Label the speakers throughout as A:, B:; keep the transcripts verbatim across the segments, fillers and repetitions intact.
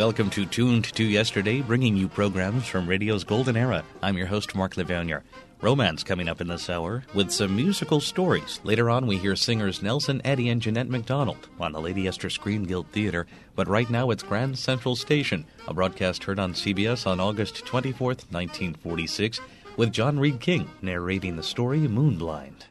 A: Welcome to Tuned to Yesterday, bringing you programs from radio's golden era. I'm your host, Mark Levanier. Romance coming up in this hour with some musical stories. Later on, we hear singers Nelson Eddy and Jeanette MacDonald on the Lady Esther Screen Guild Theater. But right now, it's Grand Central Station, a broadcast heard on C B S on August twenty-fourth, nineteen forty-six, with John Reed King narrating the story Moonblind.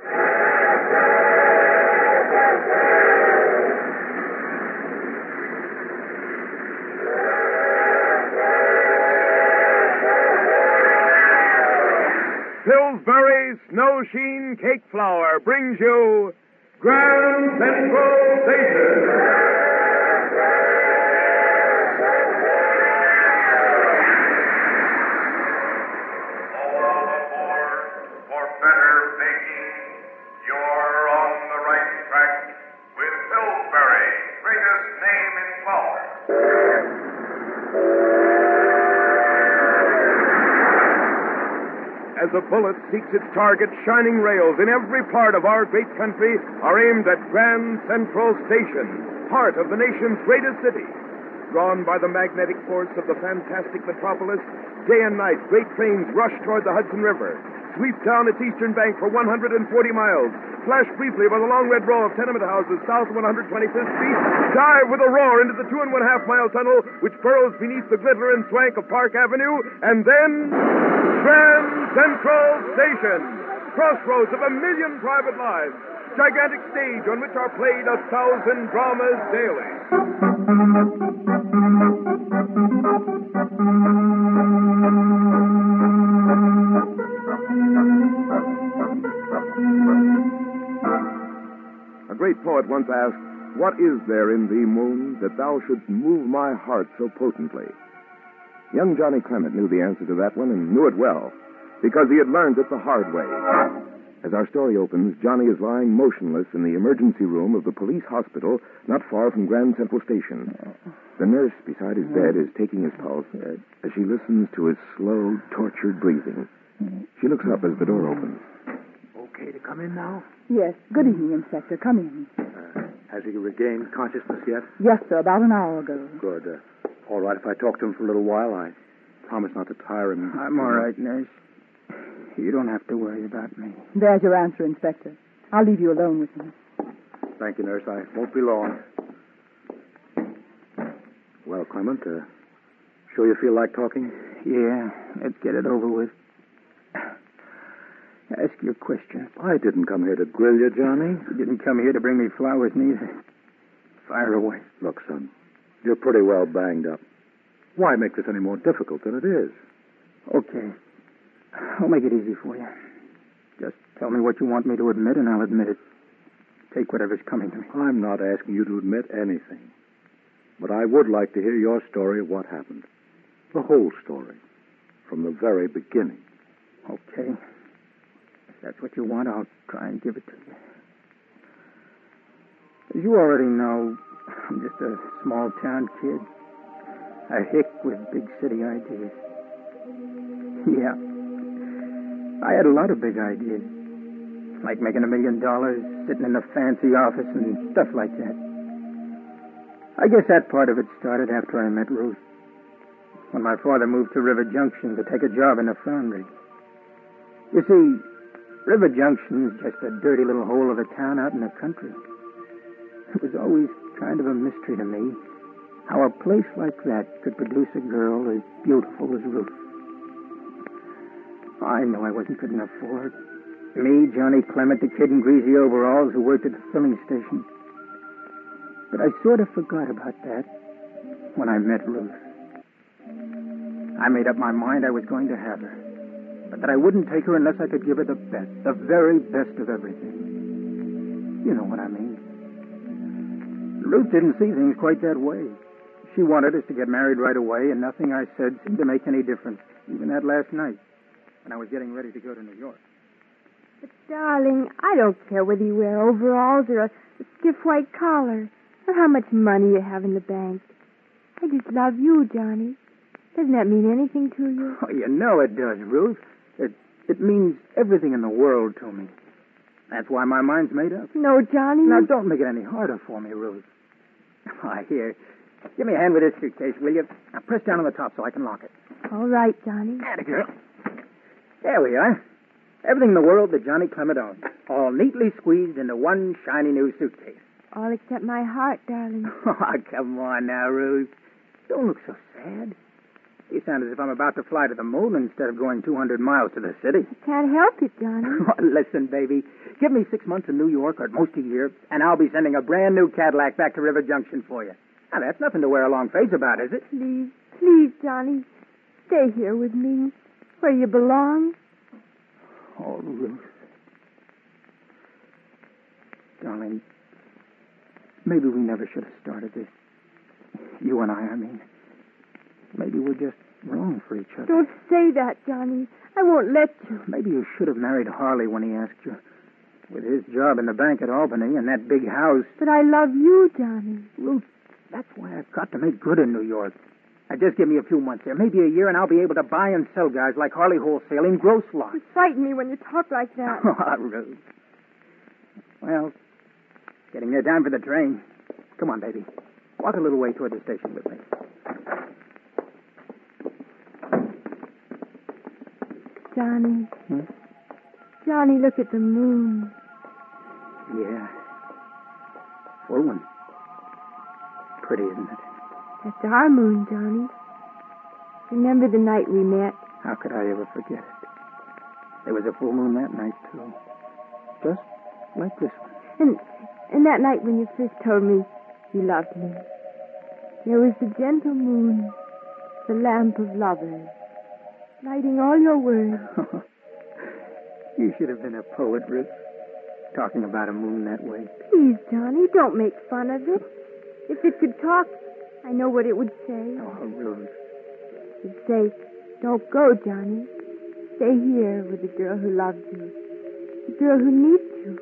B: Pillsbury Snow Sheen Cake Flour brings you Grand Central Station.
C: All aboard for better baking. You're on the right track with Pillsbury, greatest name in flour.
B: As a bullet seeks its target, shining rails in every part of our great country are aimed at Grand Central Station, heart of the nation's greatest city. Drawn by the magnetic force of the fantastic metropolis, day and night great trains rush toward the Hudson River, sweep down its eastern bank for one hundred forty miles, flash briefly by the long red row of tenement houses south of one hundred twenty-fifth Street, dive with a roar into the two and one half mile tunnel which burrows beneath the glitter and swank of Park Avenue, and then Grand Central Station, crossroads of a million private lives, gigantic stage on which are played a thousand dramas daily. A great poet once asked, "What is there in thee, moon, that thou shouldst move my heart so potently?" Young Johnny Clement knew the answer to that one, and knew it well, because he had learned it the hard way. As our story opens, Johnny is lying motionless in the emergency room of the police hospital not far from Grand Central Station. The nurse beside his bed is taking his pulse as she listens to his slow, tortured breathing. She looks up as the door opens.
D: Okay to come in now?
E: Yes. Good evening, Inspector. Come in.
D: Uh, has he regained consciousness yet?
E: Yes, sir. About an hour ago.
D: Good. Uh, all right, if I talk to him for a little while, I promise not to tire him.
F: I'm all right, nurse. You don't have to worry about me.
E: There's your answer, Inspector. I'll leave you alone with him.
D: Thank you, nurse. I won't be long. Well, Clement, uh, sure you feel like talking?
F: Yeah, let's get it over with. Ask your question.
D: I didn't come here to grill you, Johnny.
F: You didn't come here to bring me flowers, neither. Fire away.
D: Look, son, you're pretty well banged up. Why make this any more difficult than it is?
F: Okay. I'll make it easy for you. Just tell me what you want me to admit, and I'll admit it. Take whatever's coming to me.
D: I'm not asking you to admit anything. But I would like to hear your story of what happened. The whole story. From the very beginning.
F: Okay. If that's what you want, I'll try and give it to you. As you already know, I'm just a small-town kid. A hick with big city ideas. Yeah. I had a lot of big ideas. Like making a million dollars, sitting in a fancy office, and stuff like that. I guess that part of it started after I met Ruth. When my father moved to River Junction to take a job in a foundry. You see, River Junction is just a dirty little hole of a town out in the country. It was always kind of a mystery to me how a place like that could produce a girl as beautiful as Ruth. I know I wasn't good enough for her. Me, Johnny Clement, the kid in greasy overalls who worked at the filling station. But I sort of forgot about that when I met Ruth. I made up my mind I was going to have her, but that I wouldn't take her unless I could give her the best, the very best of everything. You know what I mean. Ruth didn't see things quite that way. She wanted us to get married right away, and nothing I said seemed to make any difference, even that last night, when I was getting ready to go to New York.
G: But, darling, I don't care whether you wear overalls or a stiff white collar, or how much money you have in the bank. I just love you, Johnny. Doesn't that mean anything to you?
F: Oh, you know it does, Ruth. It it means everything in the world to me. That's why my mind's made up.
G: No, Johnny.
F: Now,
G: you...
F: don't make it any harder for me, Ruth. I hear Give me a hand with this suitcase, will you? Now, press down on the top so I can lock it.
G: All right, Johnny.
F: Atta girl. There we are. Everything in the world that Johnny Clement owns. All neatly squeezed into one shiny new suitcase.
G: All except my heart, darling.
F: Oh, come on now, Ruth. Don't look so sad. You sound as if I'm about to fly to the moon instead of going two hundred miles to the city.
G: Can't help it, Johnny.
F: Oh, listen, baby. Give me six months in New York, or at most a year, and I'll be sending a brand new Cadillac back to River Junction for you. Now, that's nothing to wear a long face about, is it?
G: Please, please, Johnny. Stay here with me, where you belong.
F: Oh, Ruth. Darling, maybe we never should have started this. You and I, I mean. Maybe we're just wrong for each other.
G: Don't say that, Johnny. I won't let you.
F: Maybe you should have married Harley when he asked you. With his job in the bank at Albany and that big house.
G: But I love you, Johnny.
F: Ruth, that's why I've got to make good in New York. Now, just give me a few months there, maybe a year, and I'll be able to buy and sell guys like Harley Wholesale in gross lots.
G: You frighten me when you talk like that.
F: Oh, Ruth. Well, getting there time for the train. Come on, baby. Walk a little way toward the station with me.
G: Johnny.
F: Hmm?
G: Johnny, look at the moon.
F: Yeah. Full one. Pretty, isn't it?
G: That's our moon, Johnny. Remember the night we met?
F: How could I ever forget it? There was a full moon that night, too. Just like this one.
G: And and that night when you first told me you loved me, there was the gentle moon, the lamp of lovers, lighting all your words.
F: You should have been a poet, Ruth, talking about a moon that way.
G: Please, Johnny, don't make fun of it. If it could talk, I know what it would say.
F: Oh, Ruth.
G: It'd say, don't go, Johnny. Stay here with the girl who loves you, the girl who needs you.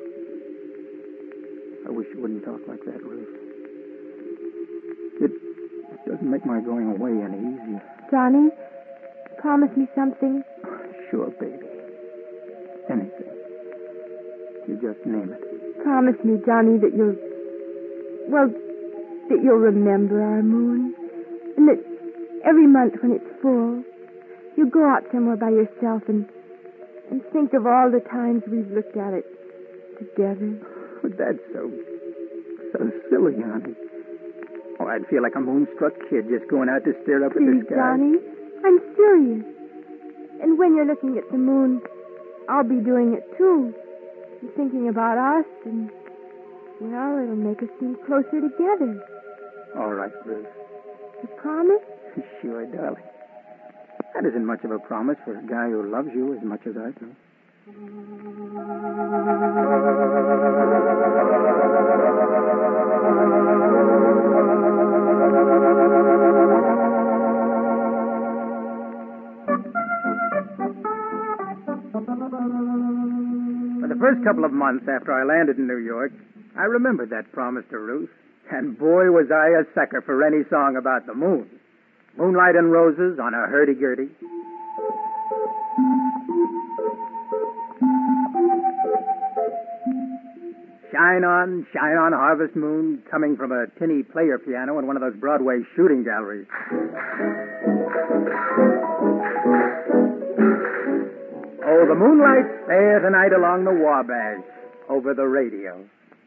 F: I wish you wouldn't talk like that, Ruth. It, it doesn't make my going away any easier.
G: Johnny, promise me something.
F: Sure, baby. Anything. You just name it.
G: Promise me, Johnny, that you'll... Well, that you'll remember our moon. And that every month when it's full, you go out somewhere by yourself and and think of all the times we've looked at it together.
F: That's so... so silly, honey. Oh, I'd feel like a moonstruck kid just going out to stare up
G: Please,
F: at the sky.
G: Johnny, I'm serious. And when you're looking at the moon, I'll be doing it too. And thinking about us, and, well, it'll make us seem closer together.
F: All right, Ruth.
G: You promise?
F: Sure, darling. That isn't much of a promise for a guy who loves you as much as I do. For the first couple of months after I landed in New York, I remembered that promise to Ruth. And boy, was I a sucker for any song about the moon. Moonlight and roses on a hurdy-gurdy. Shine on, shine on, harvest moon, coming from a tinny player piano in one of those Broadway shooting galleries. Oh, the moonlight's fair tonight along the Wabash, over the radio.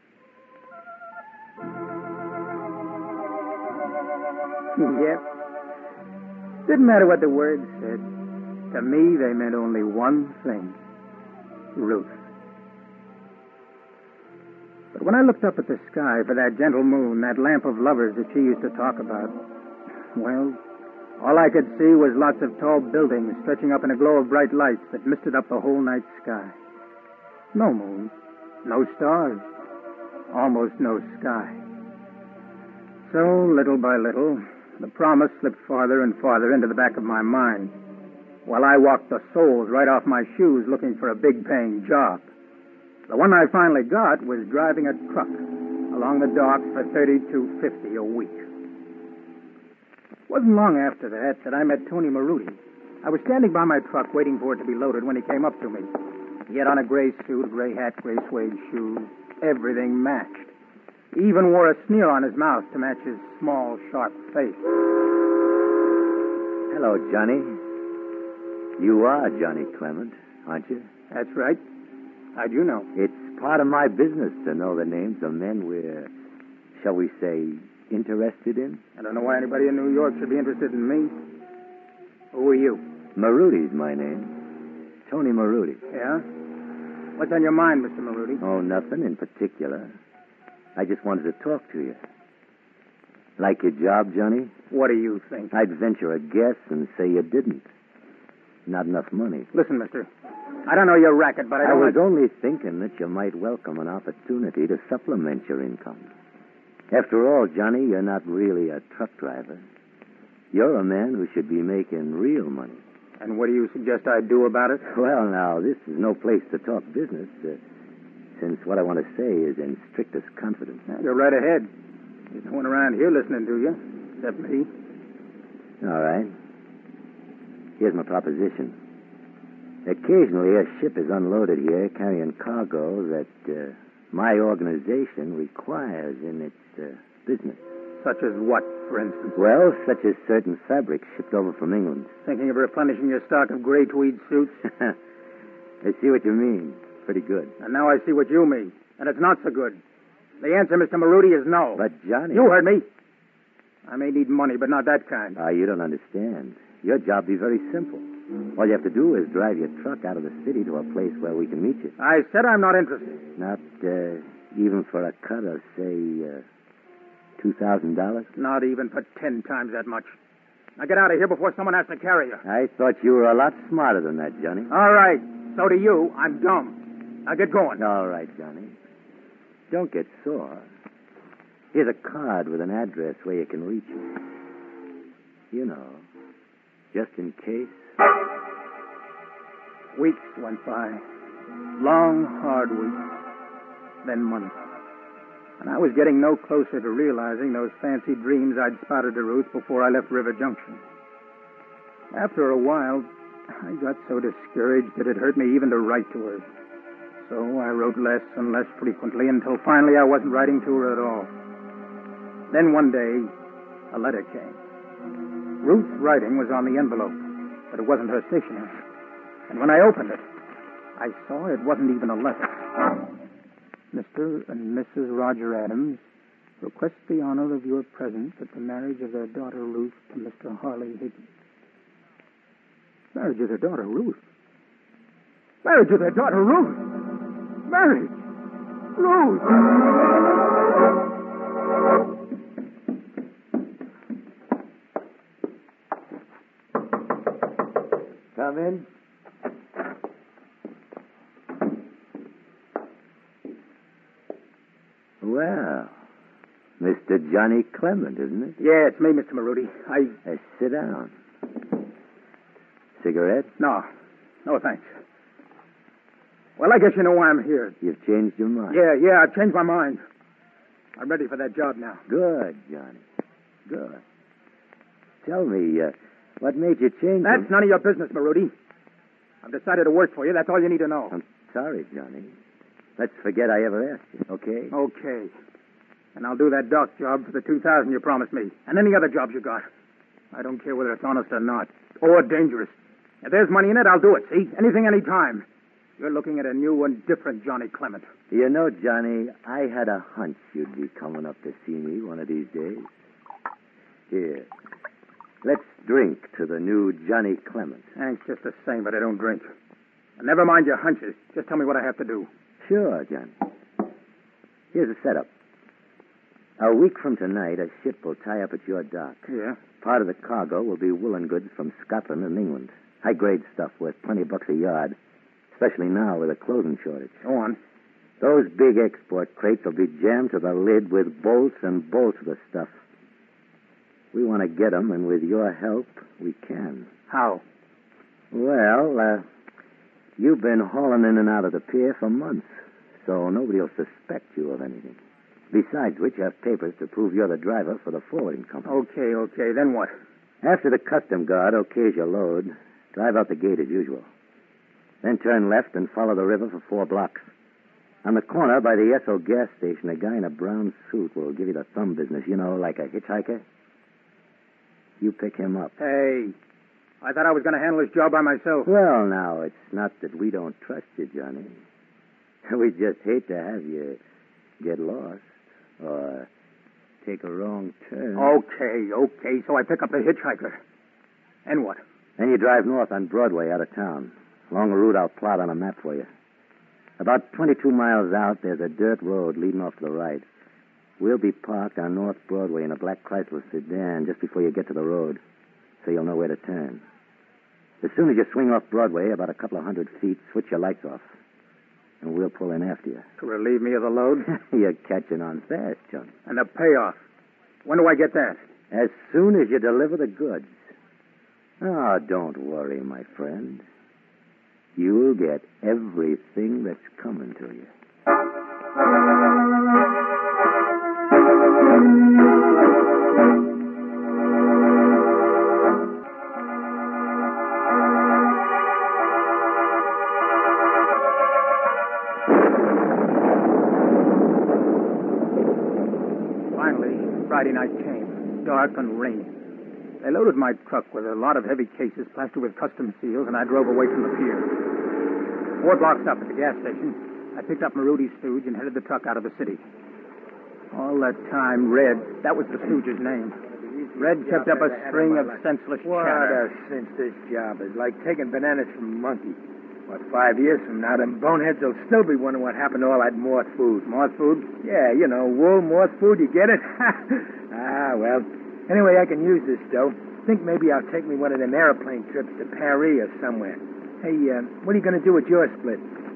F: Yep. Didn't matter what the words said. To me, they meant only one thing. Ruth. But when I looked up at the sky for that gentle moon, that lamp of lovers that she used to talk about, well, all I could see was lots of tall buildings stretching up in a glow of bright lights that misted up the whole night sky. No moon, no stars, almost no sky. So, little by little, the promise slipped farther and farther into the back of my mind, while I walked the soles right off my shoes looking for a big-paying job. The one I finally got was driving a truck along the docks for thirty-two fifty a week. It wasn't long after that that I met Tony Maruti. I was standing by my truck waiting for it to be loaded when he came up to me. He had on a gray suit, a gray hat, gray suede shoes. Everything matched. He even wore a sneer on his mouth to match his small, sharp face.
H: Hello, Johnny. You are Johnny Clement, aren't you?
F: That's right. How'd you know?
H: It's part of my business to know the names of men we're, shall we say, interested in.
F: I don't know why anybody in New York should be interested in me. Who are you?
H: Marudi's my name. Tony Marudi.
F: Yeah? What's on your mind, Mister Marudi?
H: Oh, nothing in particular. I just wanted to talk to you. Like your job, Johnny?
F: What do you think?
H: I'd venture a guess and say you didn't. Not enough money.
F: Listen, mister. I don't know your racket, but I
H: I
F: don't...
H: was
F: like...
H: only thinking that you might welcome an opportunity to supplement your income. After all, Johnny, you're not really a truck driver. You're a man who should be making real money.
F: And what do you suggest I do about it?
H: Well, now, this is no place to talk business, uh, since what I want to say is in strictest confidence.
F: Yeah, go right ahead. There's no one around here listening to you, except me.
H: All right. Here's my proposition. Occasionally, a ship is unloaded here carrying cargo that uh, my organization requires in its uh, business.
F: Such as what, for instance?
H: Well, such as certain fabrics shipped over from England.
F: Thinking of replenishing your stock of gray tweed suits?
H: I see what you mean. Pretty good.
F: And now I see what you mean. And it's not so good. The answer, Mister Marudi, is no.
H: But, Johnny...
F: You heard me. I may need money, but not that kind.
H: Ah, you don't understand. Your job be very simple. All you have to do is drive your truck out of the city to a place where we can meet you.
F: I said I'm not interested.
H: Not uh, even for a cut of, say, uh, two thousand dollars?
F: Not even for ten times that much. Now get out of here before someone has to carry you.
H: I thought you were a lot smarter than that, Johnny.
F: All right. So do you. I'm dumb. Now get going.
H: All right, Johnny. Don't get sore. Here's a card with an address where you can reach me. You know, just in case.
F: Weeks went by. Long, hard weeks. Then months. And I was getting no closer to realizing those fancy dreams I'd spouted to Ruth before I left River Junction. After a while, I got so discouraged that it hurt me even to write to her. So I wrote less and less frequently until finally I wasn't writing to her at all. Then one day, a letter came. Ruth's writing was on the envelope, but it wasn't her stationery. And when I opened it, I saw it wasn't even a letter. Mister and Missus Roger Adams request the honor of your presence at the marriage of their daughter Ruth to Mister Harley Higgins. Marriage of their daughter Ruth? Marriage of their daughter Ruth? Marriage? Ruth!
H: Come in. Well, Mister Johnny Clement, isn't it?
F: Yeah, it's me, Mister Marudi. I...
H: Uh, sit down. Cigarette?
F: No. No, thanks. Well, I guess you know why I'm here.
H: You've changed your mind?
F: Yeah, yeah, I've changed my mind. I'm ready for that job now.
H: Good, Johnny. Good. Tell me, uh, what made you change
F: That's
H: your...
F: none of your business, Marudi. I've decided to work for you. That's all you need to know.
H: I'm sorry, Johnny. Let's forget I ever asked you, okay?
F: Okay. And I'll do that dock job for the two thousand you promised me. And any other jobs you got. I don't care whether it's honest or not. Or dangerous. If there's money in it, I'll do it, see? Anything, anytime. You're looking at a new and different Johnny Clement.
H: You know, Johnny, I had a hunch you'd be coming up to see me one of these days. Here. Let's drink to the new Johnny Clement.
F: Thanks just the same, but I don't drink. And never mind your hunches. Just tell me what I have to do.
H: Sure, Johnny. Here's the setup. A week from tonight, a ship will tie up at your dock.
F: Yeah?
H: Part of the cargo will be woolen goods from Scotland and England. High-grade stuff worth twenty bucks a yard, especially now with a clothing shortage.
F: Go on.
H: Those big export crates will be jammed to the lid with bolts and bolts of the stuff. We want to get 'em, and with your help, we can.
F: How?
H: Well, uh, you've been hauling in and out of the pier for months, so nobody will suspect you of anything. Besides which, you have papers to prove you're the driver for the forwarding company.
F: Okay, okay. Then what?
H: After the custom guard okays your load, drive out the gate as usual. Then turn left and follow the river for four blocks. On the corner by the Esso gas station, a guy in a brown suit will give you the thumb business, you know, like a hitchhiker. You pick him up.
F: Hey, I thought I was going to handle this job by myself.
H: Well, now, it's not that we don't trust you, Johnny. We just hate to have you get lost or take a wrong turn.
F: Okay, okay, so I pick up the hitchhiker. And what?
H: Then you drive north on Broadway out of town, along a route I'll plot on a map for you. About twenty-two miles out, there's a dirt road leading off to the right. We'll be parked on North Broadway in a black Chrysler sedan just before you get to the road, so you'll know where to turn. As soon as you swing off Broadway, about a couple of hundred feet, switch your lights off, and we'll pull in after you.
F: To relieve me of the load?
H: You're catching on fast, Johnny.
F: And the payoff. When do I get that?
H: As soon as you deliver the goods. Oh, don't worry, my friend. You'll get everything that's coming to you.
F: Finally, Friday night came, dark and rainy. They loaded my truck with a lot of heavy cases plastered with custom seals, and I drove away from the pier. Four blocks up at the gas station, I picked up Marudi's stooge and headed the truck out of the city. All that time, Red, that was the stooge's name. Red kept up a string of senseless
I: What
F: chatter.
I: a cinch this job is. Like taking bananas from a monkey. What, five years from now, them boneheads will still be wondering what happened to all that moth food.
F: Moth food?
I: Yeah, you know, wool, moth food, you get it? Ah, well, anyway, I can use this dough. Think maybe I'll take me one of them airplane trips to Paris or somewhere. Hey, uh, what are you going to do with your split?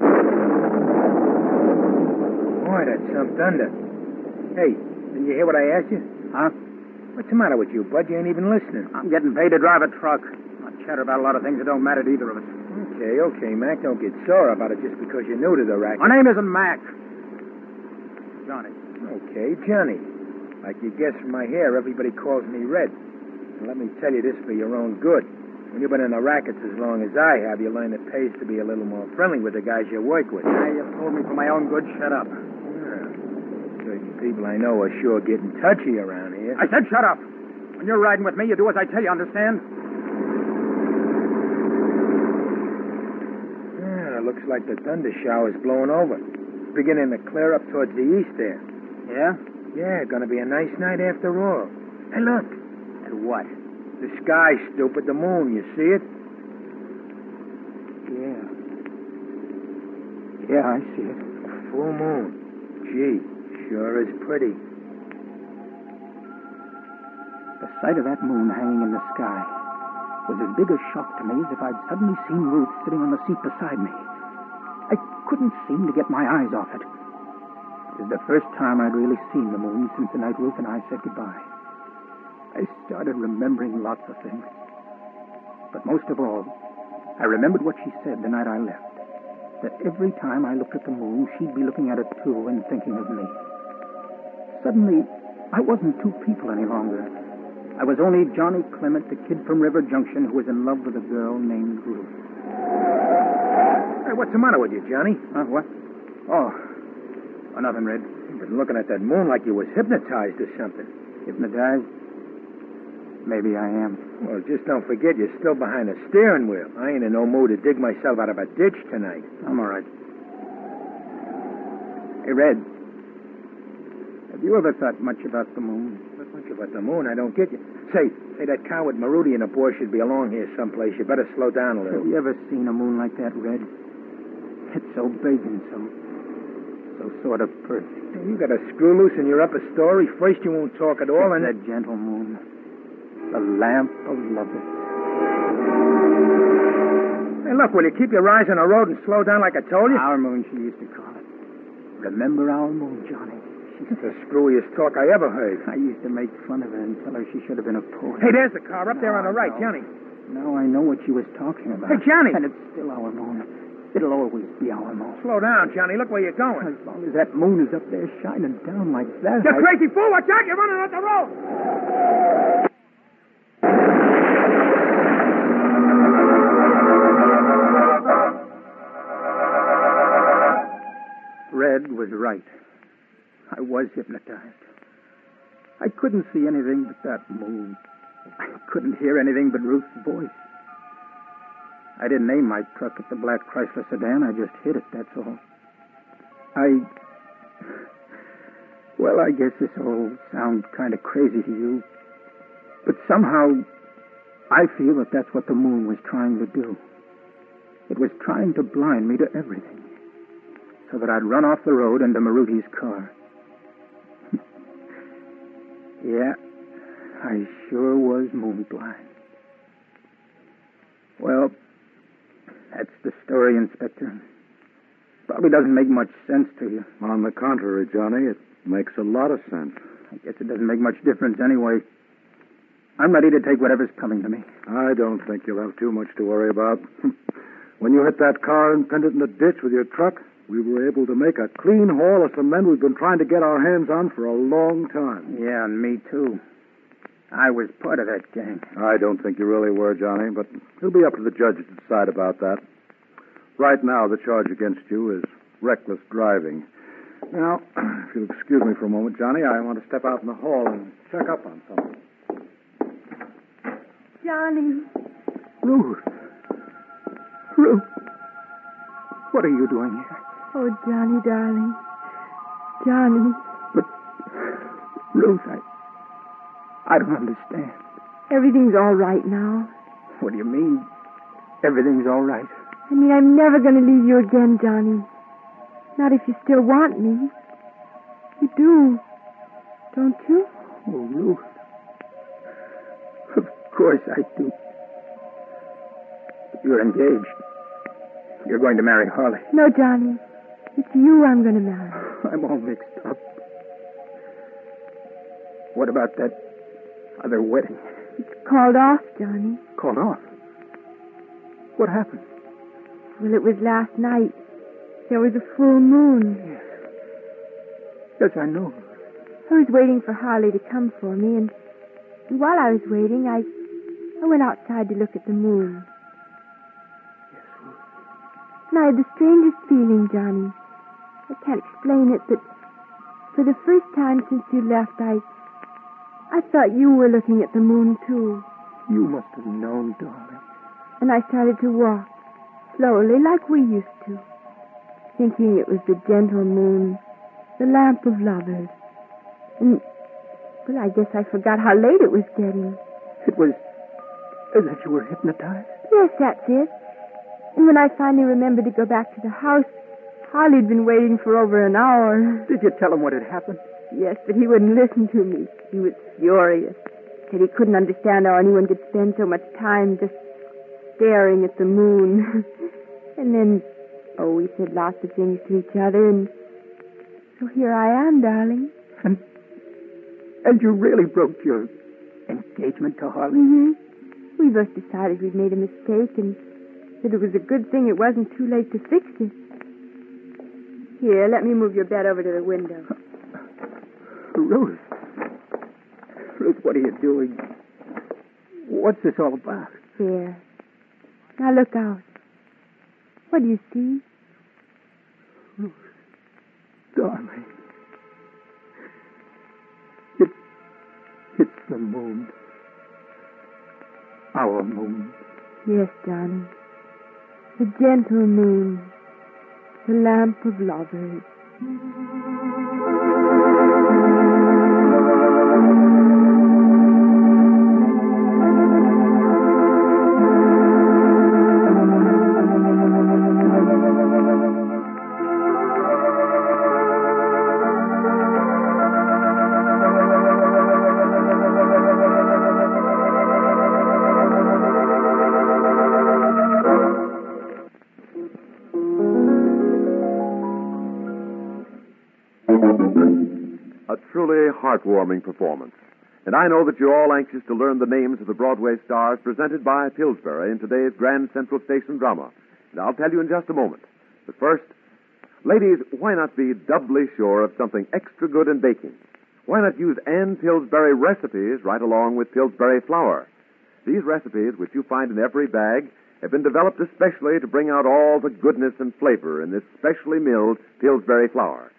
I: Boy, that's some thunder. Hey, didn't you hear what I asked you?
F: Huh?
I: What's the matter with you, Bud? You ain't even listening.
F: I'm getting paid to drive a truck. Not chatter about a lot of things that don't matter to either of us.
I: Okay, okay, Mac. Don't get sore about it just because you're new to the racket.
F: My name isn't Mac. Johnny.
I: Okay, Johnny. Like you guessed from my hair, everybody calls me Red. And let me tell you this for your own good. When you've been in the rackets as long as I have, you learn it pays to be a little more friendly with the guys you work with.
F: Now, you told me for my own good. Shut up.
I: Yeah. Certain people I know are sure getting touchy around here.
F: I said shut up. When you're riding with me, you do as I tell you, understand?
I: Yeah, it looks like the thunder shower's blowing over. It's beginning to clear up towards the east there.
F: Yeah?
I: Yeah, gonna be a nice night after all. Hey, look.
F: And what?
I: The sky, stupid. The moon, you see it?
F: Yeah. Yeah, I see it.
I: A full moon. Gee, sure is pretty.
F: The sight of that moon hanging in the sky was as big a shock to me as if I'd suddenly seen Ruth sitting on the seat beside me. I couldn't seem to get my eyes off it. It was the first time I'd really seen the moon since the night Ruth and I said goodbye. I started remembering lots of things. But most of all, I remembered what she said the night I left. That every time I looked at the moon, she'd be looking at it too and thinking of me. Suddenly, I wasn't two people any longer. I was only Johnny Clement, the kid from River Junction who was in love with a girl named Ruth.
I: Hey, what's the matter with you, Johnny?
F: Huh, what? Oh, oh nothing, Red.
I: You've been looking at that moon like you was hypnotized or something.
F: Hypnotized? Maybe I am.
I: Well, just don't forget you're still behind the steering wheel. I ain't in no mood to dig myself out of a ditch tonight.
F: I'm all right. Hey, Red. Have you ever thought much about the moon?
I: Not much about the moon. I don't get you. Say, say that car with Marudi and a boy should be along here someplace. You better slow down a little.
F: Have you ever seen a moon like that, Red? It's so big and so, so sort of perfect.
I: Hey, you got a screw loose in your upper story. First you won't talk at all, and
F: that gentle moon. The lamp of lovers.
I: Hey, look, will you keep your eyes on the road and slow down like I told you?
F: Our moon, she used to call it. Remember our moon, Johnny.
I: She's the screwiest talk I ever heard.
F: I used to make fun of her and tell her she should have been a poet.
I: Hey, there's the car up
F: now
I: there on the right,
F: know.
I: Johnny.
F: Now I know what she was talking about.
I: Hey, Johnny!
F: And it's still our moon. It'll always be our moon.
I: Slow down, Johnny. Look where you're going.
F: As long as that moon is up there shining down like that.
I: You
F: I...
I: crazy fool! Watch out! You're running off the road!
F: Red, was right. I was hypnotized. I couldn't see anything but that moon. I couldn't hear anything but Ruth's voice. I didn't aim my truck at the black Chrysler sedan. I just hit it, that's all. I... Well, I guess this all sounds kind of crazy to you. But somehow, I feel that that's what the moon was trying to do. It was trying to blind me to everything, so that I'd run off the road into Maruti's car. Yeah, I sure was moon blind. Well, that's the story, Inspector. Probably doesn't make much sense to you.
D: On the contrary, Johnny, it makes a lot of sense.
F: I guess it doesn't make much difference anyway. I'm ready to take whatever's coming to me.
D: I don't think you'll have too much to worry about. When you hit that car and pinned it in the ditch with your truck, we were able to make a clean haul of some men we've been trying to get our hands on for a long time.
F: Yeah, and me too. I was part of that gang.
D: I don't think you really were, Johnny, but it'll be up to the judge to decide about that. Right now, the charge against you is reckless driving. Now, if you'll excuse me for a moment, Johnny, I want to step out in the hall and check up on something.
G: Johnny.
F: Ruth. Ruth. What are you doing here?
G: Oh, Johnny, darling. Johnny.
F: But, Ruth, I... I don't understand.
G: Everything's all right now.
F: What do you mean, everything's all right?
G: I mean, I'm never going to leave you again, Johnny. Not if you still want me. You do, don't you?
F: Oh, Ruth. Of course I do. You're engaged. You're going to marry Harley.
G: No, Johnny. It's you I'm going to marry.
F: I'm all mixed up. What about that other wedding?
G: It's called off, Johnny.
F: Called off? What happened?
G: Well, it was last night. There was a full moon.
F: Yes. Yes, I know.
G: I was waiting for Harley to come for me, and, and while I was waiting, I, I went outside to look at the moon.
F: Yes, Ruth.
G: And I had the strangest feeling, Johnny. I can't explain it, but for the first time since you left, I, I thought you were looking at the moon, too.
F: You must have known, darling.
G: And I started to walk, slowly, like we used to, thinking it was the gentle moon, the lamp of lovers. And, well, I guess I forgot how late it was getting.
F: It was as if you were hypnotized?
G: Yes, that's it. And when I finally remembered to go back to the house, Harley'd been waiting for over an hour.
F: Did you tell him what had happened?
G: Yes, but he wouldn't listen to me. He was furious. Said he couldn't understand how anyone could spend so much time just staring at the moon. And then, oh, we said lots of things to each other, and so here I am, darling.
F: And, and you really broke your engagement to Harley?
G: Mm-hmm. We both decided we'd made a mistake, and that it was a good thing it wasn't too late to fix it. Here, let me move your bed over to the window.
F: Ruth. Ruth, what are you doing? What's this all about?
G: There. Now look out. What do you see?
F: Ruth. Darling. It, it's the moon. Our moon.
G: Yes, Johnny. The gentle moon. The lamp of lovers.
J: A truly heartwarming performance. And I know that you're all anxious to learn the names of the Broadway stars presented by Pillsbury in today's Grand Central Station drama. And I'll tell you in just a moment. But first, ladies, why not be doubly sure of something extra good in baking? Why not use Ann Pillsbury recipes right along with Pillsbury flour? These recipes, which you find in every bag, have been developed especially to bring out all the goodness and flavor in this specially milled Pillsbury flour.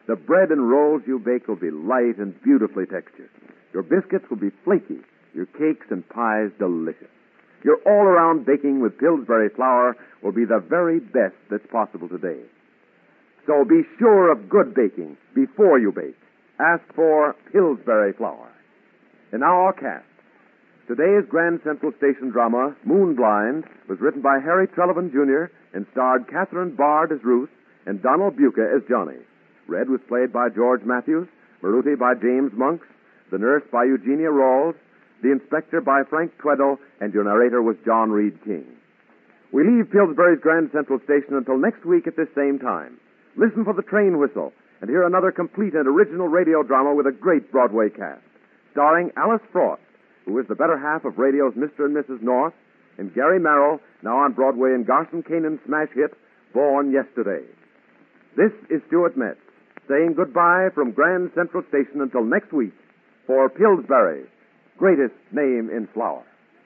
J: The bread and rolls you bake will be light and beautifully textured. Your biscuits will be flaky. Your cakes and pies delicious. Your all-around baking with Pillsbury flour will be the very best that's possible today. So be sure of good baking before you bake. Ask for Pillsbury flour. And now our cast. Today's Grand Central Station drama, Moonblind, was written by Harry Trelevan, Junior and starred Catherine Bard as Ruth and Donald Buca as Johnny. Red was played by George Matthews, Maruti by James Monks, the nurse by Eugenia Rawls, the inspector by Frank Tweddle, and your narrator was John Reed King. We leave Pillsbury's Grand Central Station until next week at this same time. Listen for the train whistle and hear another complete and original radio drama with a great Broadway cast, starring Alice Frost, who is the better half of radio's Mister and Missus North, and Gary Merrill, now on Broadway in Garson Kanan's smash hit, Born Yesterday. This is Stuart Metz, saying goodbye from Grand Central Station until next week for Pillsbury, greatest name in flour.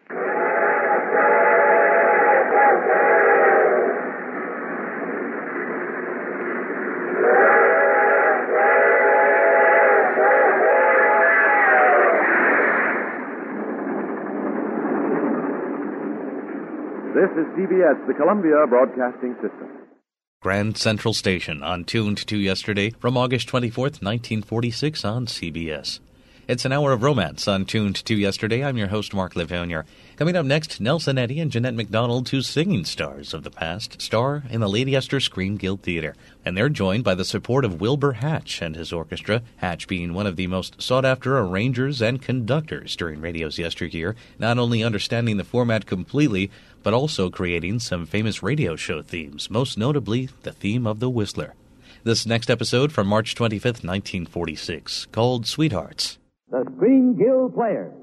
J: This is C B S, the Columbia Broadcasting System.
A: Grand Central Station on Tuned to Yesterday from August twenty-fourth, nineteen forty-six on C B S. It's an hour of romance on Tuned to Yesterday. I'm your host, Mark Levonier. Coming up next, Nelson Eddy and Jeanette MacDonald, two singing stars of the past, star in the Lady Esther Screen Guild Theater. And they're joined by the support of Wilbur Hatch and his orchestra, Hatch being one of the most sought-after arrangers and conductors during radio's yesteryear, not only understanding the format completely, but also creating some famous radio show themes, most notably the theme of The Whistler. This next episode from March twenty-fifth, nineteen forty-six, called Sweethearts.
K: The Screen Guild Players.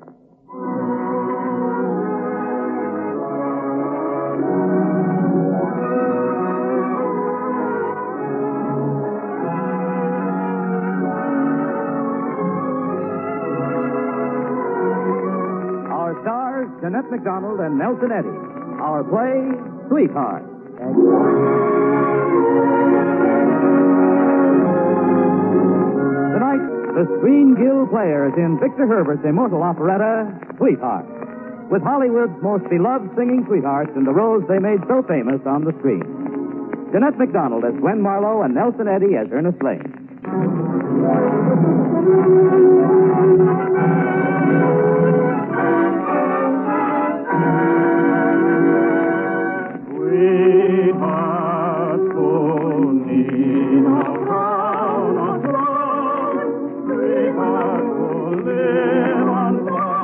K: Our stars, Jeanette MacDonald and Nelson Eddy. Our play, Sweetheart. Tonight, the Screen Guild Players in Victor Herbert's immortal operetta, Sweetheart, with Hollywood's most beloved singing sweethearts in the roles they made so famous on the screen. Jeanette MacDonald as Gwen Marlowe and Nelson Eddy as Ernest Lane.
L: Sweetheart, for me, a crown of love, sweetheart, for live on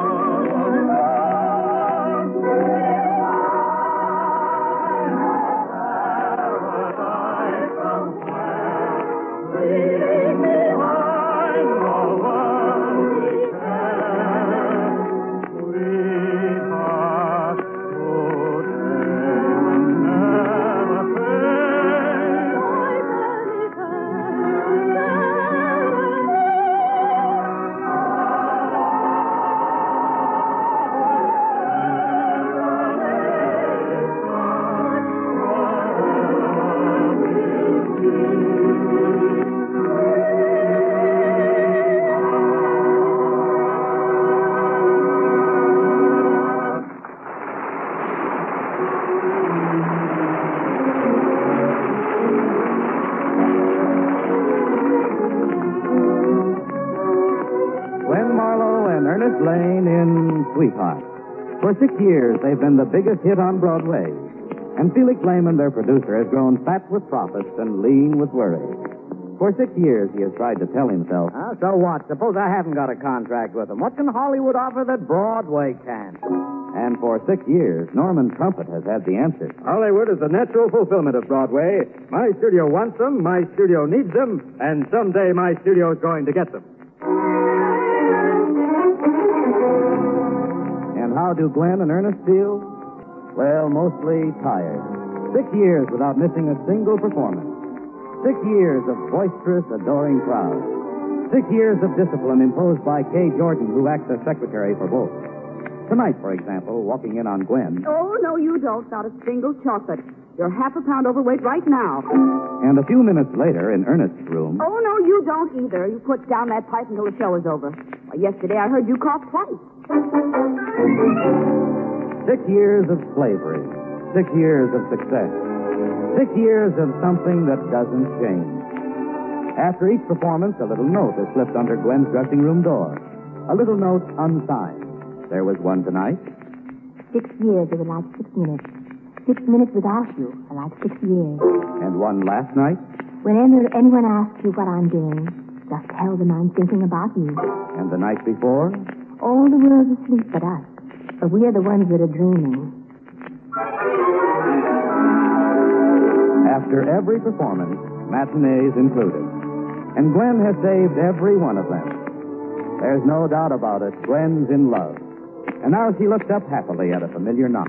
L: paradise somewhere, leaving behind the worldly care. Sweetheart,
K: Lane in Sweetheart. For six years, they've been the biggest hit on Broadway. And Felix Lehman, their producer, has grown fat with profits and lean with worry. For six years, he has tried to tell himself,
M: Ah, so what? Suppose I haven't got a contract with them. What can Hollywood offer that Broadway can't?
K: And for six years, Norman Trumpet has had the answer.
N: Hollywood is the natural fulfillment of Broadway. My studio wants them, my studio needs them, and someday my studio is going to get them.
K: And how do Gwen and Ernest feel? Well, mostly tired. Six years without missing a single performance. Six years of boisterous, adoring crowds. Six years of discipline imposed by Kay Jordan, who acts as secretary for both. Tonight, for example, walking in on Gwen.
O: Oh, no, you don't. Not a single chocolate. You're half a pound overweight right now.
K: And a few minutes later, in Ernest's room,
O: Oh, no, you don't either. You put down that pipe until the show is over. Well, yesterday I heard you cough twice.
K: six years of slavery, six years of success, six years of something that doesn't change. After each performance, a little note is slipped under Gwen's dressing room door. A little note unsigned. There was one tonight.
P: Six years are like six minutes. Six minutes without you are like six years.
K: And one last night.
P: Whenever anyone asks you what I'm doing, just tell them I'm thinking about you.
K: And the night before.
P: All the world's asleep but us. But we're the ones that are dreaming.
K: After every performance, matinees included. And Gwen has saved every one of them. There's no doubt about it. Gwen's in love. And now she looks up happily at a familiar knock.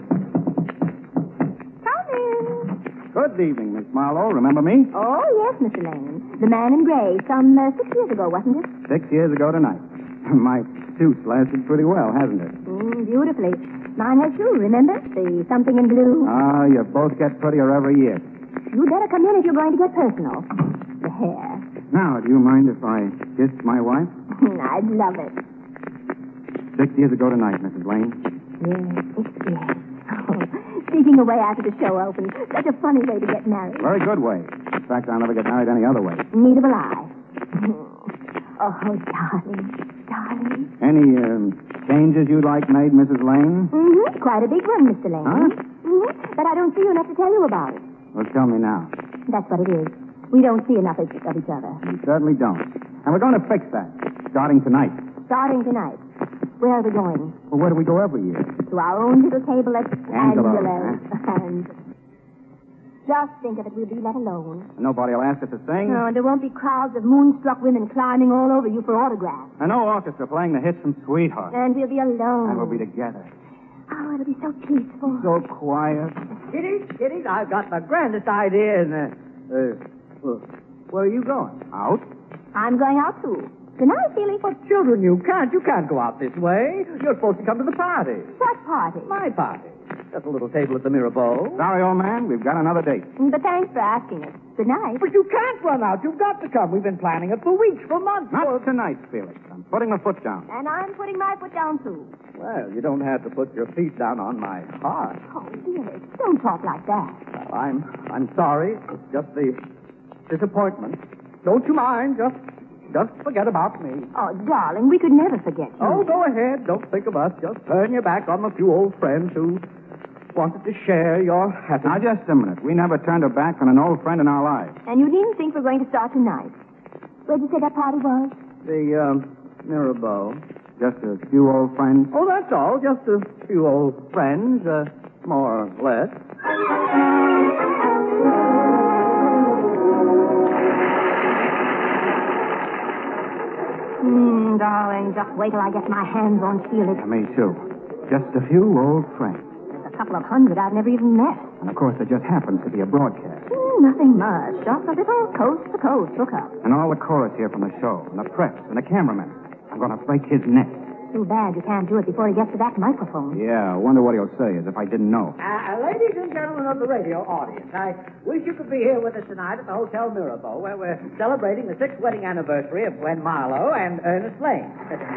M: Good evening, Miss Marlowe. Remember me?
P: Oh, yes, Mister Lane. The man in gray, some uh, six years ago, wasn't it?
M: Six years ago tonight. My suit's lasted pretty well, hasn't it?
P: Mm, beautifully. Mine has too, remember? The something in blue.
M: Ah, you both get prettier every year.
P: You'd better come in if you're going to get personal. The hair.
M: Now, do you mind if I kiss my wife?
P: I'd love it.
M: Six years ago tonight, Missus Lane.
P: Yes, six years. Oh, sneaking away after the show opened. Such a funny way to get married.
M: Very good way. In fact, I'll never get married any other way.
P: Neither will I. Oh, darling, darling.
M: Any um, changes you'd like made, Missus Lane?
P: Mm-hmm. Quite a big one, Mister Lane.
M: Huh?
P: Mm-hmm. But I don't see enough to tell you about it.
M: Well, tell me now.
P: That's what it is. We don't see enough of of each other.
M: You certainly don't. And we're going to fix that, starting tonight.
P: Starting tonight. Where are we going?
M: Well, where do we go every year?
P: To our own little table at
M: Angelo,
P: Angelo. And just think of it, we'll be let alone.
M: Nobody will ask us to sing.
P: No, and there won't be crowds of moonstruck women climbing all over you for autographs.
M: And no orchestra playing the hits from Sweetheart.
P: And we'll be alone.
M: And we'll be together.
P: Oh, it'll be so peaceful.
M: So quiet.
Q: Kitty, Kitty, I've got the grandest idea in the... Uh, well, where are you going?
M: Out?
P: I'm going out, too. Tonight, Billy.
Q: But children, you can't. You can't go out this way. You're supposed to come to the party.
P: What party?
Q: My party. Just a little table at the Mirabeau.
M: Sorry, old man. We've got another date.
P: But thanks for asking us. Good night.
Q: But you can't run out. You've got to come. We've been planning it for weeks, for months.
M: Not
Q: for...
M: tonight, Felix. I'm putting my foot down.
P: And I'm putting my foot down, too.
Q: Well, you don't have to put your feet down on my heart.
P: Oh, dear. Don't talk like that.
Q: Well, I'm, I'm sorry. It's just the disappointment. Don't you mind. Just... Just forget about me.
P: Oh, darling, we could never forget you.
Q: Oh, go ahead. Don't think of us. Just turn your back on the few old friends who wanted to share your happiness.
M: Now, just a minute. We never turned our back on an old friend in our lives.
P: And you needn't think we're going to start tonight. Where'd you say that party was?
Q: The, um, Mirabeau.
M: Just a few old friends?
Q: Oh, that's all. Just a few old friends, uh, more or less.
P: Hmm, darling, just wait till I get my hands on Felix.
M: Yeah, me too. Just a few old friends.
P: There's a couple of hundred I've never even met.
M: And, of course, there just happens to be a broadcast.
P: Hmm, nothing much. Just a little coast-to-coast hookup.
M: And all the chorus here from the show, and the press, and the cameraman. I'm going to break his neck.
P: Too bad you can't do it before he gets to that microphone.
M: Yeah, I wonder what he'll say, as if I didn't know.
Q: Uh, ladies and gentlemen of the radio audience, I wish you could be here with us tonight at the Hotel Mirabeau, where we're celebrating the sixth wedding anniversary of Gwen Marlowe and Ernest Lane.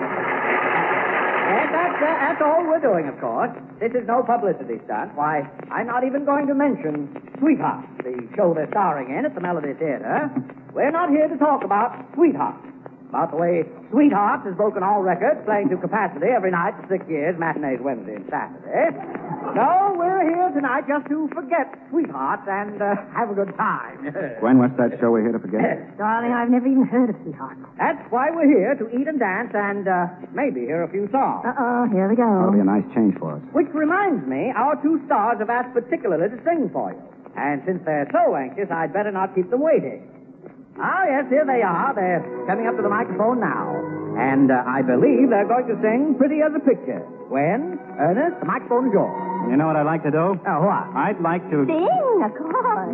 Q: And that's, uh, that's all we're doing, of course. This is no publicity stunt. Why, I'm not even going to mention Sweetheart, the show they're starring in at the Melody Theater. We're not here to talk about Sweetheart. About the way Sweetheart has broken all records, playing to capacity every night for six years, matinees Wednesday and Saturday. No, we're here tonight just to forget Sweetheart and uh, have a good time.
M: Gwen, what's that show we're here to forget?
P: Darling, I've never even heard of Sweetheart.
Q: That's why we're here, to eat and dance and uh, maybe hear a few songs.
P: Uh-oh, here we go.
M: That'll be a nice change for us.
Q: Which reminds me, our two stars have asked particularly to sing for you. And since they're so anxious, I'd better not keep them waiting. Ah, yes, here they are. They're coming up to the microphone now. And uh, I believe they're going to sing Pretty as a Picture. Gwen, Ernest, the microphone is yours.
M: You know what I'd like to do?
Q: Oh, what?
M: I'd like to...
P: Sing, of course.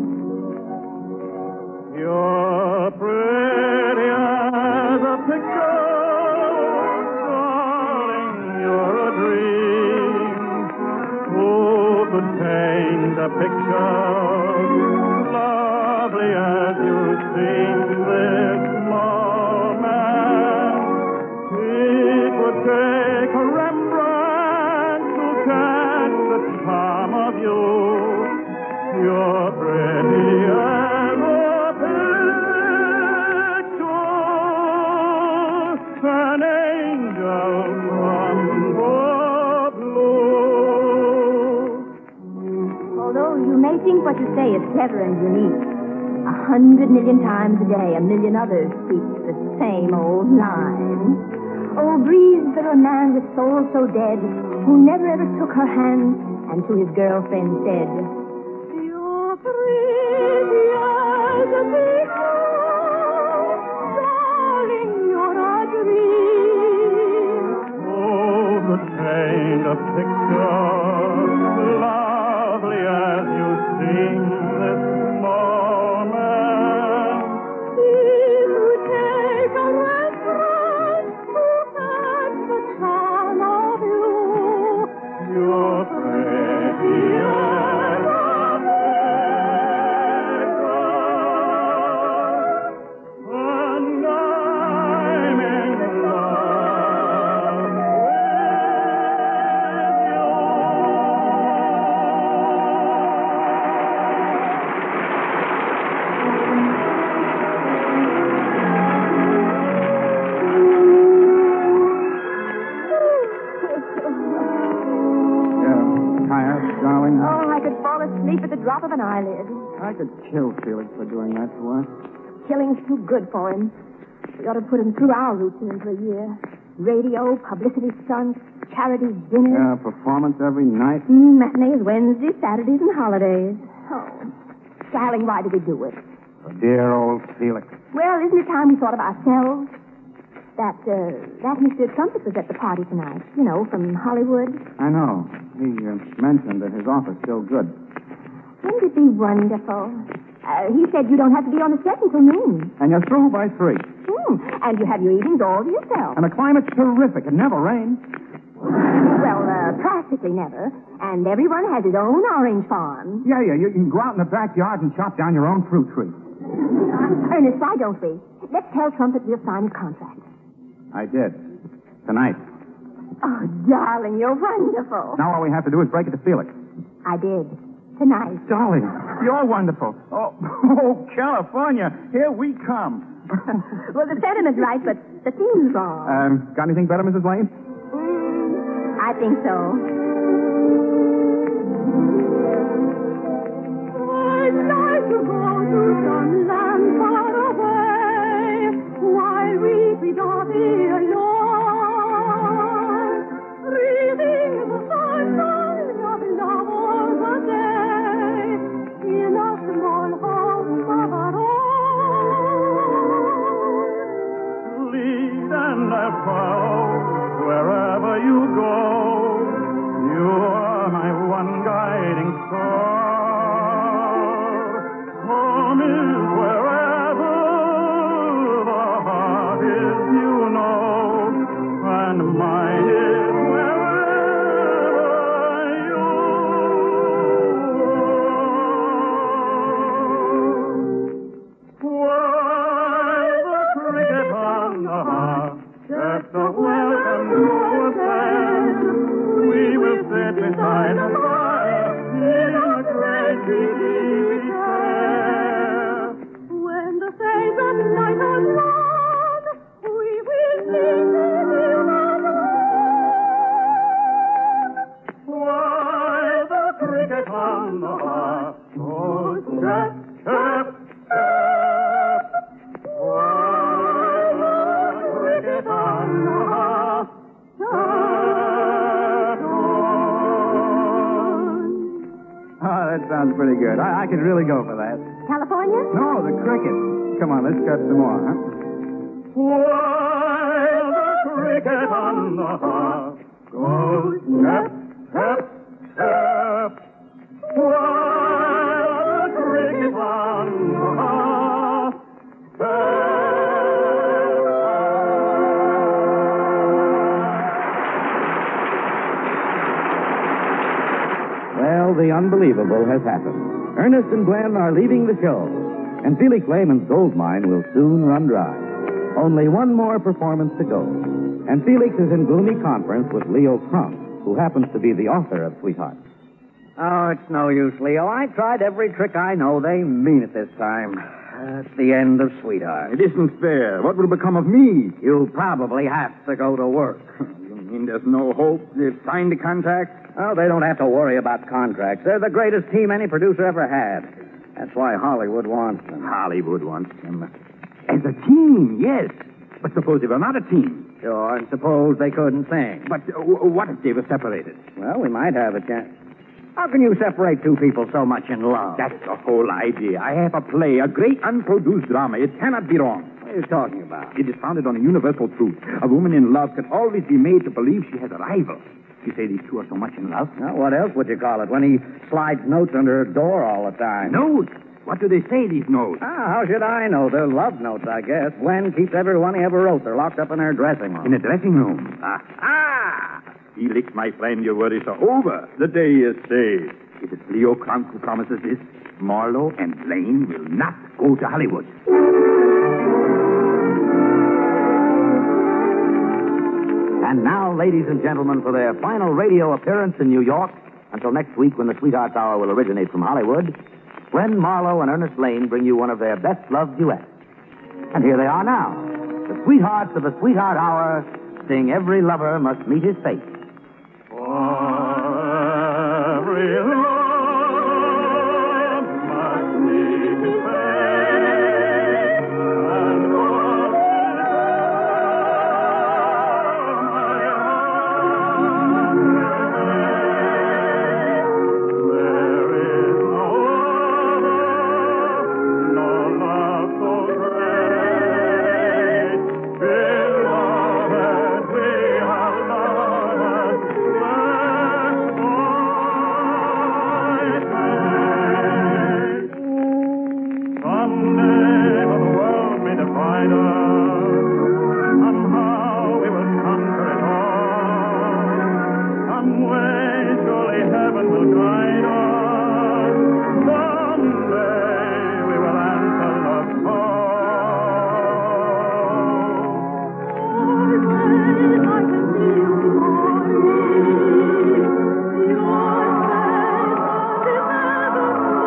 M: Mm.
L: You're pretty as a picture, darling, you're a dream. Who could paint a picture You're pretty as a picture, an angel from the blue.
P: Although you may think what you say is clever and unique, a hundred million times a day, a million others speak the same old line. Oh, breathes the man with soul so dead, who never ever took her hand, and to his girlfriend said, "You're pretty as a picture, darling, you're a dream."
L: Oh, the paint a picture, lovely as you sing this moment.
P: Please to take a reference to catch the charm of you.
L: You're pretty as a picture, and I'm in love with you.
F: Tired, darling?
P: Oh, I could fall asleep at the drop of an eyelid.
F: I could kill Felix for doing that to us.
P: Killing's too good for him. We ought to put him through our routine for a year. Radio, publicity stunts, charity dinners.
F: Yeah, performance every night.
P: Mm, matinees Wednesdays, Saturdays, and holidays. Oh, darling, why did we do it?
F: For dear old Felix.
P: Well, isn't it time we thought of ourselves? That, uh, that Mister Trumpet was at the party tonight. You know, from Hollywood.
F: I know. He uh, mentioned that his offer's still good.
P: Wouldn't it be wonderful? Uh, he said you don't have to be on the set until noon.
F: And you're through by three.
P: Hmm. And you have your evenings all to yourself.
F: And the climate's terrific. It never rains.
P: Well, uh, practically never. And everyone has his own orange farm.
F: Yeah, yeah. You can go out in the backyard and chop down your own fruit tree.
P: Ernest, why don't we? Let's tell Trumpet we'll sign his contract.
F: I did. Tonight.
P: Oh, darling, you're wonderful.
F: Now all we have to do is break it to Felix.
P: I did. Tonight.
F: Darling, you're wonderful. Oh, oh, California, here we come.
P: Well, the sentiment's right, but the theme's wrong.
F: Um, got anything better, Missus Lane?
P: Mm, I think so. I'd like to go to some land far away, while we be alone, breathing the sunshine of love all the day, in a small home of our own.
L: Lead and I follow wherever you go. You are my one guiding star. Home is wherever the heart is, you know, and mine is wherever you are. Why the cricket on the hearth, just a welcome to us then. We will sit beside the fire in a great easy chair.
P: When the face of night has gone, we will sing the hymn of love.
L: Why the cricket on the hearth goes chirp, chirp, chirp. Why the cricket on the hearth
F: Oh, that sounds pretty good. I, I could really go for that.
P: California?
F: No, the cricket. Come on, let's cut some more, huh?
L: While the cricket on the hearth goes chirp, chirp, chirp. While the cricket on the hearth
K: Well, the unbelievable has happened. Ernest and Glenn are leaving the show, and Felix Lehman's gold mine will soon run dry. Only one more performance to go, and Felix is in gloomy conference with Leo Crump, who happens to be the author of Sweetheart.
M: Oh, it's no use, Leo. I tried every trick I know. They mean it this time. That's the end of Sweetheart.
R: It isn't fair. What will become of me?
M: You'll probably have to go to work.
R: You mean there's no hope? They've signed the contract?
M: Oh, they don't have to worry about contracts. They're the greatest team any producer ever had. That's why Hollywood wants them.
R: Hollywood wants them. As a team, yes. But suppose they were not a team.
M: Sure, and suppose they couldn't sing.
R: But uh, what if they were separated?
M: Well, we might have a chance. How can you separate two people so much in love?
R: That's the whole idea. I have a play, a great unproduced drama. It cannot be wrong.
M: What are you talking about?
R: It is founded on a universal truth. A woman in love can always be made to believe she has a rival. You say these two are so much in love?
M: Well, what else would you call it when he slides notes under her door all the time?
R: Notes? What do they say, these notes?
M: Ah, how should I know? They're love notes, I guess. Gwen keeps every one he ever wrote. They're locked up in her dressing room.
R: In a dressing room? Ah! ah. Felix, my friend, your worries are over. The day is saved. It is Leo Kronk who promises this. Marlowe and Blaine will not go to Hollywood.
K: And now, ladies and gentlemen, for their final radio appearance in New York, until next week when the Sweethearts Hour will originate from Hollywood, Gwen Marlowe and Ernest Lane bring you one of their best-loved duets. And here they are now. The Sweethearts of the Sweetheart Hour sing Every Lover Must Meet His Fate.
L: Every love must meet his fate, and for my heart there is no other, no love so great. Beloved, we are lovers. Someday the world may divide us. Somehow we will conquer it all. Some way surely heaven will guide us. Someday we will answer love's call. Always I can see you before me. Your face is never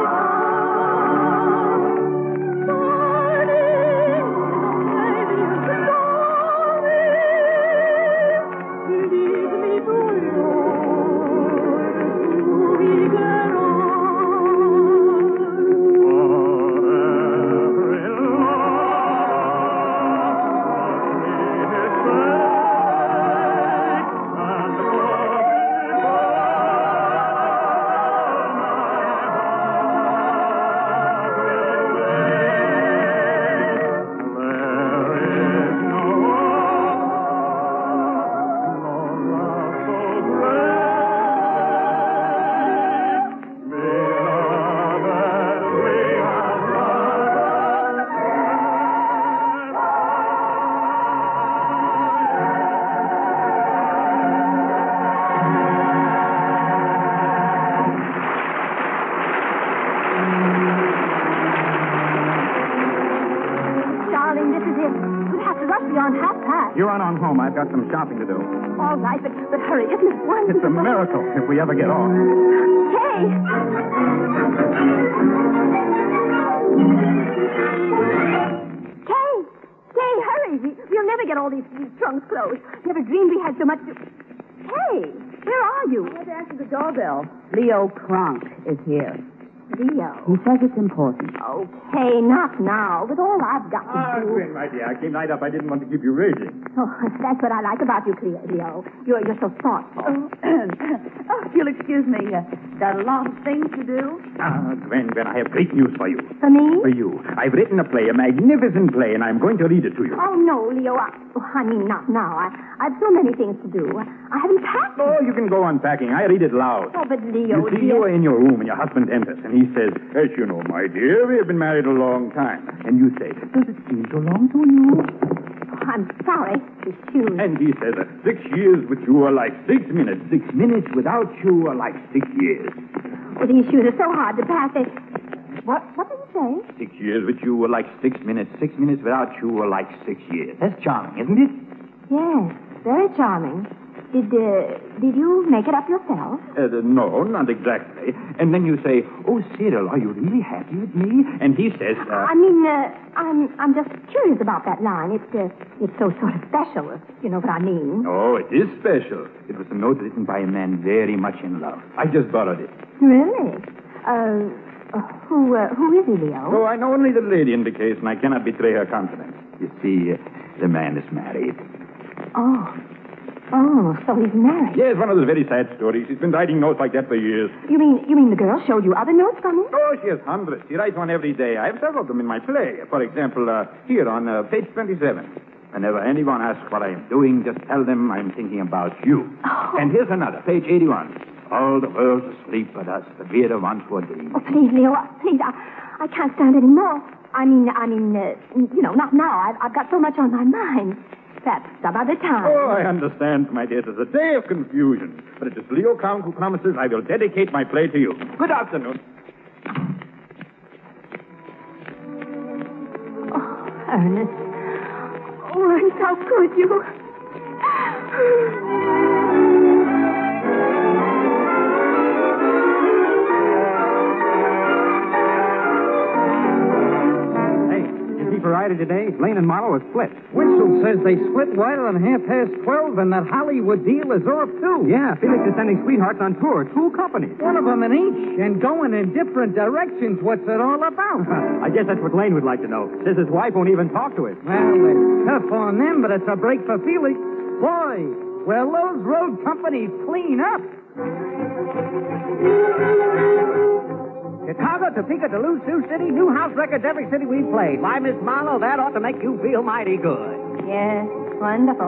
R: You run on home. I've got some shopping to do.
P: All right, but, but hurry. Isn't it wonderful?
R: It's a miracle if we ever get off.
P: Kay! Kay! Kay, hurry. We, we'll never get all these, these trunks closed. Never dreamed we had so much to... Kay, where are you?
O: I had to answer the doorbell. Leo Kronk is here.
P: Leo?
O: He says it's important.
P: Okay, not now. With all I've got to
R: Ah,
P: do...
R: Gwen, my dear, I came right up. I didn't want to keep you raging.
P: Oh, that's what I like about you, Leo. You're, you're so thoughtful.
O: Oh, oh, you'll excuse me. Uh, got a lot of things to do.
R: Ah, Gwen, Gwen, I have great news for you.
P: For me?
R: For you. I've written a play, a magnificent play, and I'm going to read it to you.
P: Oh, no, Leo. I, oh, I mean, not now. I, I have so many things to do. I haven't packed.
R: Oh, you can go on packing. I read it loud.
P: Oh, but Leo,
R: You see,
P: dear...
R: you are in your room, and your husband enters, and he says, as you know, my dear, we have been married a long time. And you say, does it seem so long to you?
P: Oh, I'm sorry. These shoes.
R: And he says, six years with you are like six minutes. Six minutes without you are like six years.
P: Oh, these shoes are so hard to pack. They... What, what did you say?
R: Six years with you are like six minutes. Six minutes without you are like six years. That's charming, isn't it?
P: Yes, very charming. Did, uh, did you make it up yourself?
R: Uh, no, not exactly. And then you say, oh, Cyril, are you really happy with me? And he says, uh...
P: I mean, uh, I'm I'm just curious about that line. It's, uh, it's so sort of special, if you know what I mean.
R: Oh, it is special. It was a note written by a man very much in love. I just borrowed it.
P: Really? Uh, uh, who, uh, who is he, Leo?
R: Oh, I know only the lady in the case, and I cannot betray her confidence. You see, uh, the man is married.
P: Oh. Oh, so he's married.
R: Yes, one of those very sad stories. He's been writing notes like that for years.
P: You mean you mean the girl showed you other notes from him?
R: Oh, she has hundreds. She writes one every day. I have several of them in my play. For example, uh, here on uh, page twenty-seven. Whenever anyone asks what I am doing, just tell them I'm thinking about you.
P: Oh.
R: And here's another, page eighty-one. All the world's asleep but us, the Vera wants for dream.
P: Oh, please, Leo, please, I, I can't stand any more. I mean, I mean, uh, you know, not now. I've, I've got so much on my mind. Perhaps some other time.
R: Oh, I understand, my dear. It is a day of confusion. But it is Leo Count who promises I will dedicate my play to you. Good afternoon.
P: Oh, Ernest. Oh, Ernest, how could you?
M: Variety today, Lane and Marlowe are split. Winchell says they split right on half past twelve, and that Hollywood deal is off, too. Yeah, Felix is sending sweethearts on tour. Two companies. One of them in each, and going in different directions. What's it all about? I guess that's what Lane would like to know. Says his wife won't even talk to him. Well, it's tough on them, but it's a break for Felix. Boy, well, those road companies clean up. Chicago, Topeka, Duluth, Sioux City, new house records every city we've played. Why, Miss Marlowe, that ought to make you feel mighty good.
P: Yes, wonderful.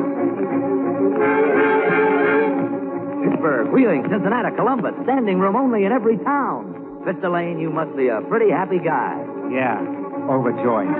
Q: Pittsburgh, Wheeling, Cincinnati, Columbus, standing room only in every town. Mister Lane, you must be a pretty happy guy.
M: Yeah, overjoyed.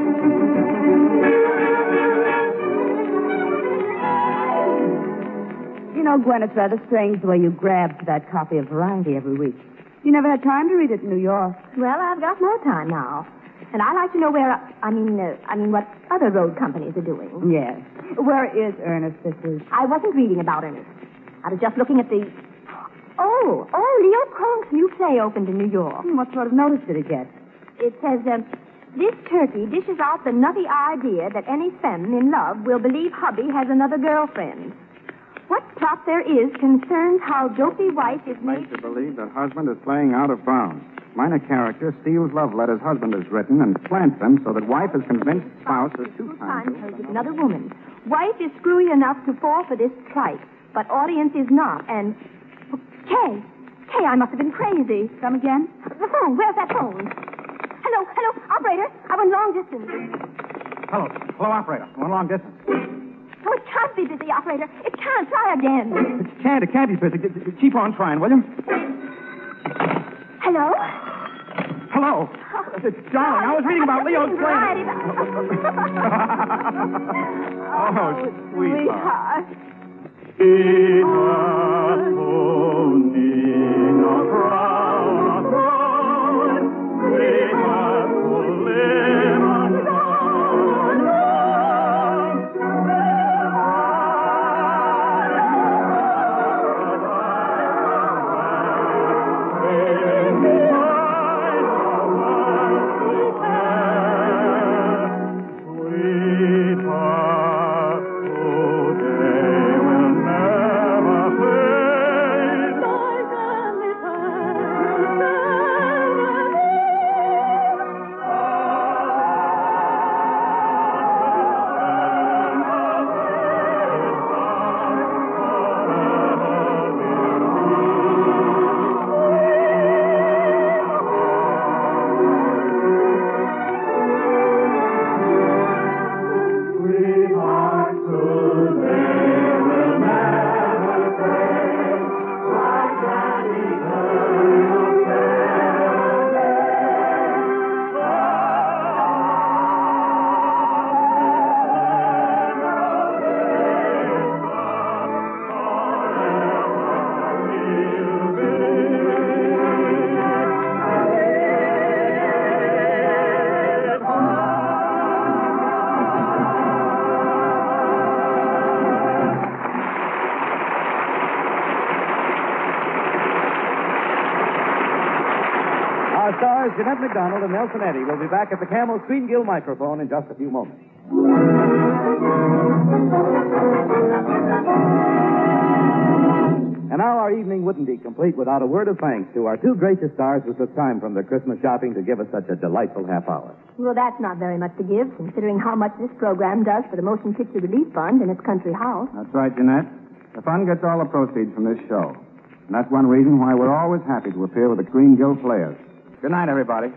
O: You know, Gwen, it's rather strange the way you grab for that copy of Variety every week. You never had time to read it in New York.
P: Well, I've got more time now. And I like to know where, I mean, uh, I mean, what other road companies are doing.
O: Yes. Where is Ernest this week?
P: I wasn't reading about Ernest. I was just looking at the... Oh, oh, Leo Cronk's new play opened in New York.
O: Hmm, what sort of notice did he get?
P: It says, um, this turkey dishes out the nutty idea that any femme in love will believe hubby has another girlfriend. What plot there is concerns how dopey wife is made
S: to believe that husband is playing out of bounds. Minor character steals love letters husband has written and plants them so that wife is convinced spouse is two times
P: her with another woman. Wife is screwy enough to fall for this tripe, but audience is not. And oh, Kay, Kay, I must have been crazy.
O: Come again?
P: The phone. Where's that phone? Hello, hello, operator. I went long distance.
M: Hello, hello, operator. One long distance.
P: Oh, it can't be busy, operator. It can't. Try again.
M: It can't. It can't be busy. Keep on trying, will you?
P: Hello?
M: Hello.
P: Oh,
M: it's darling. I was reading about Leo's play.
P: Oh, sweetheart.
L: Sweetheart, oh, they will never
K: stars Jeanette MacDonald and Nelson Eddy will be back at the Camel Screen Guild microphone in just a few moments. And now our evening wouldn't be complete without a word of thanks to our two gracious stars who took time from their Christmas shopping to give us such a delightful half hour.
P: Well, that's not very much to give, considering how much this program does for the Motion Picture Relief Fund and its country house.
S: That's right, Jeanette. The fund gets all the proceeds from this show. And that's one reason why we're always happy to appear with the Screen Guild players. Good night, everybody.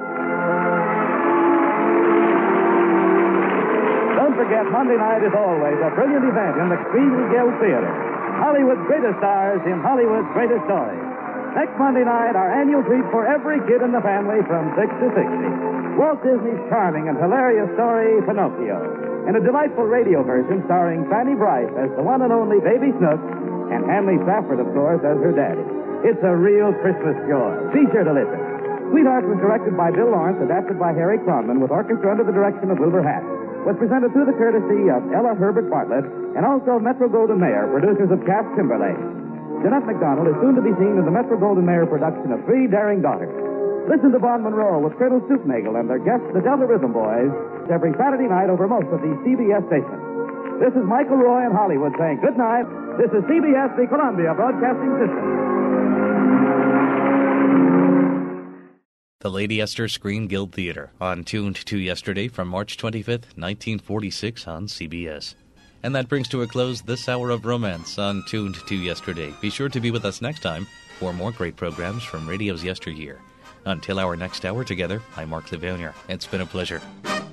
K: Don't forget, Monday night is always a brilliant event in the Screen Guild Theater. Hollywood's greatest stars in Hollywood's greatest stories. Next Monday night, our annual treat for every kid in the family from six to sixty. Walt Disney's charming and hilarious story, Pinocchio. In a delightful radio version starring Fanny Brice as the one and only Baby Snook, and Hanley Safford, of course, as her daddy. It's a real Christmas joy. Be sure to listen. Sweetheart was directed by Bill Lawrence, adapted by Harry Cronman, with orchestra under the direction of Wilbur Hatch. Was presented through the courtesy of Ella Herbert Bartlett and also Metro-Goldwyn-Mayer, producers of Cass Timberlake. Jeanette MacDonald is soon to be seen in the Metro-Goldwyn-Mayer production of Three Daring Daughters. Listen to Bon Monroe with Colonel Stoopnagle and their guests, the Delta Rhythm Boys, every Saturday night over most of these C B S stations. This is Michael Roy in Hollywood saying good night. This is C B S, the Columbia Broadcasting System.
A: The Lady Esther Screen Guild Theater, on Tuned to Yesterday from March twenty-fifth, nineteen forty-six on C B S. And that brings to a close this hour of romance on Tuned to Yesterday. Be sure to be with us next time for more great programs from radio's yesteryear. Until our next hour together, I'm Mark Levanier. It's been a pleasure.